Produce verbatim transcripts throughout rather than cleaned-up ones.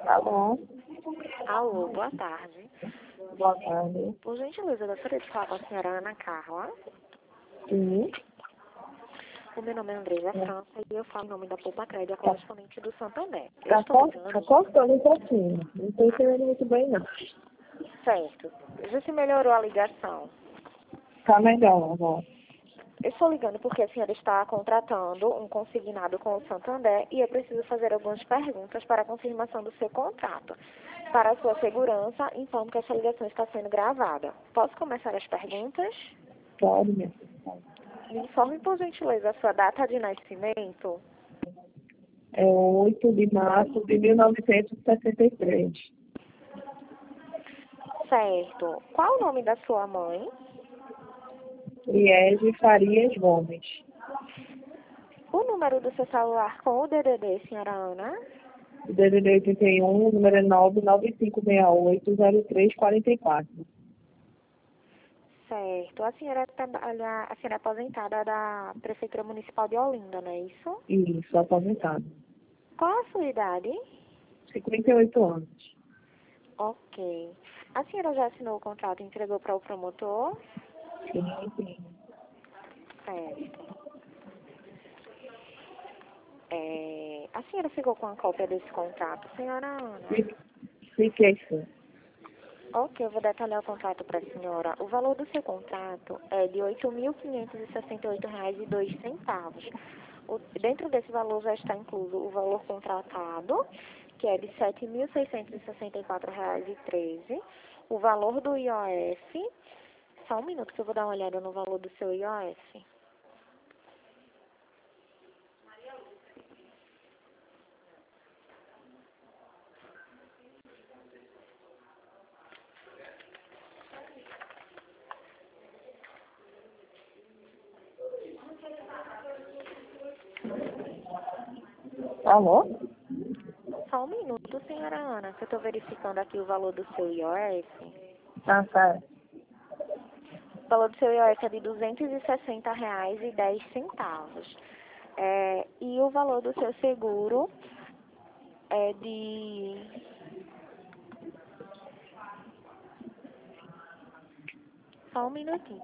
Alô, Alô, boa tarde. boa tarde. Por gentileza, eu gostaria de falar com a senhora Ana Carla. Sim, O meu nome é Andresa França e eu falo em nome da Poupa Crédito, correspondente do Santander. Eu tá, estou co- tá ligando. cortando um pouquinho. Não estou entendendo muito bem, não. Certo. Já se melhorou a ligação. Tá melhor agora. Eu estou ligando porque a senhora está contratando um consignado com o Santander e eu preciso fazer algumas perguntas para a confirmação do seu contrato. Para a sua segurança, informo que essa ligação está sendo gravada. Posso começar as perguntas? Pode, minha filha. Me informe, por gentileza, a sua data de nascimento. É oito de março de mil novecentos e sessenta e três. Certo. Qual o nome da sua mãe? Liege Farias Gomes. O número do seu celular com o D D D, senhora Ana? O D D D oitenta e um, o número é nove nove cinco seis oito zero três quatro quatro. Certo. A senhora trabalha, a senhora é aposentada da Prefeitura Municipal de Olinda, não é isso? Isso, aposentado. Qual a sua idade? cinquenta e oito anos. Ok. A senhora já assinou o contrato e entregou para o promotor? Sim, sim. Certo. É, a senhora ficou com a cópia desse contrato, senhora Ana? Fique- Fiquei sim. Ok, eu vou detalhar o contrato para a senhora. O valor do seu contrato é de oito mil quinhentos e sessenta e oito reais e dois centavos. O, dentro desse valor já está incluso o valor contratado, que é de sete mil seiscentos e sessenta e quatro reais e treze. O valor do I O F, só um minuto que eu vou dar uma olhada no valor do seu I O F. Alô? Só um minuto, senhora Ana, que eu estou verificando aqui o valor do seu I O F. Tá certo. O valor do seu I O F é de duzentos e sessenta reais e dez centavos. É, e o valor do seu seguro é de... Só um minutinho.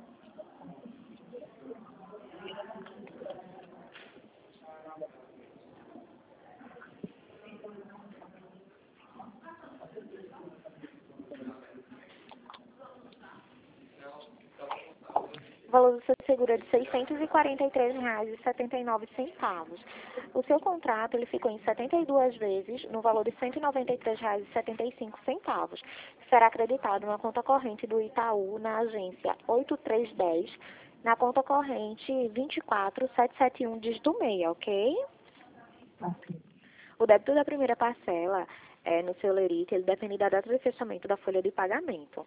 O valor do seu seguro é de seiscentos e quarenta e três reais e setenta e nove centavos. O seu contrato ele ficou em setenta e duas vezes, no valor de cento e noventa e três reais e setenta e cinco centavos. Será acreditado na conta corrente do Itaú, na agência oito três um zero, na conta corrente vinte e quatro sete sete um, dígito seis, ok? Ok. O débito da primeira parcela é, no seu lerite, ele depende da data de fechamento da folha de pagamento.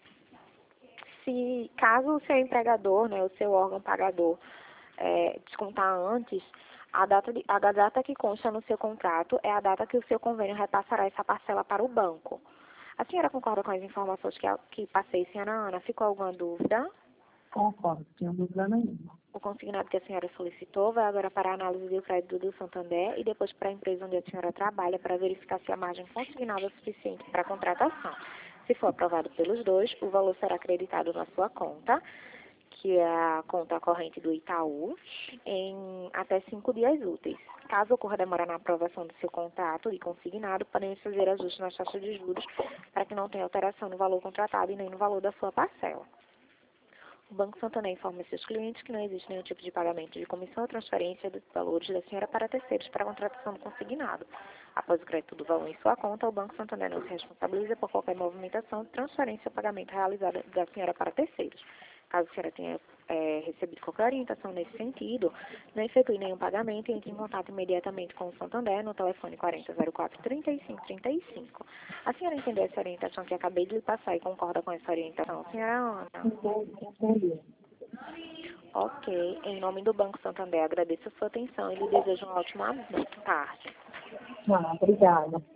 Se, caso o seu empregador, né, o seu órgão pagador, é, descontar antes, a data, de, a data que consta no seu contrato é a data que o seu convênio repassará essa parcela para o banco. A senhora concorda com as informações que, que passei, senhora Ana? Ficou alguma dúvida? Concordo, não tenho dúvida nenhuma. O consignado que a senhora solicitou vai agora para a análise do crédito do Santander e depois para a empresa onde a senhora trabalha para verificar se a margem consignada é suficiente para a contratação. Se for aprovado pelos dois, o valor será acreditado na sua conta, que é a conta corrente do Itaú, em até cinco dias úteis. Caso ocorra demora na aprovação do seu contrato e consignado, podemos fazer ajustes nas taxas de juros para que não tenha alteração no valor contratado e nem no valor da sua parcela. O Banco Santander informa seus clientes que não existe nenhum tipo de pagamento de comissão ou transferência dos valores da senhora para terceiros para a contratação do consignado. Após o crédito do valor em sua conta, o Banco Santander não se responsabiliza por qualquer movimentação, transferência ou pagamento realizada da senhora para terceiros. Caso a senhora tenha é, recebido qualquer orientação nesse sentido, não efetue nenhum pagamento e entre em contato imediatamente com o Santander no telefone quarenta zero quatro, trinta e cinco trinta e cinco. A senhora entendeu essa orientação que acabei de lhe passar e concorda com essa orientação, senhora Ana? Entendi. Ok. Em nome do Banco Santander, agradeço a sua atenção e lhe desejo uma ótima tarde. Ah, obrigada.